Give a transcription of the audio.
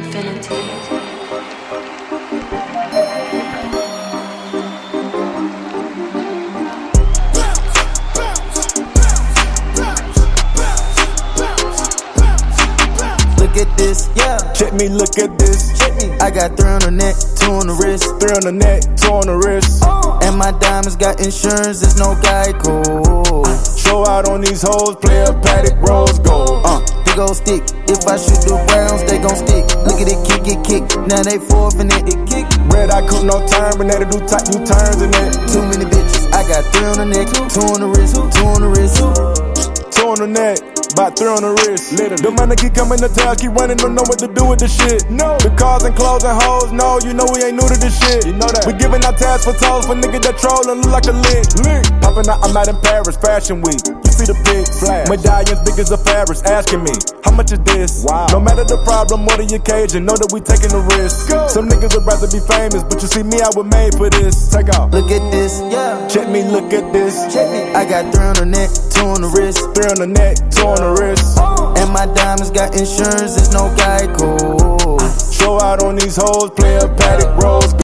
infinity. Look at this, yeah. Check me, look at this. Check me. I got 3 on the neck, 2 on the wrist. 3 on the neck, 2 on the wrist. And my diamonds got insurance, there's no Geico. Show out on these hoes, play a paddock, rose gold. Big ol' stick. If I shoot the rounds, they gon' stick. Look at it, kick. Now they forfeiting it, kick. Red eye coupe, no turn, but now they do tight U-turns in it. Too many bitches. I got 3 on the neck, 2 on the wrist, 2 on the wrist. 2 on the neck, about 3 on the wrist. The money keep coming to town, keep running, don't know what to do with the shit. No, the cars and clothes and hoes, no, you know we ain't new to this shit. You know that. We giving out tabs for toes for niggas that troll and look like a lick. Popping out, I'm out in Paris, Fashion Week. You see the pics, medallions big as a Ferris, asking me, how much is this? Wow. No matter the problem or the occasion, know that we taking the risk. Go. Some niggas would rather be famous, but you see me, I was made for this. Take off. Look at this, yeah. Check me, look at this. Check me. I got 3 on the neck, 2 on the wrist. 3 on the neck, 2 on the wrist. And my diamonds got insurance, there's no Geico. Show out on these hoes, play a paddock, rose.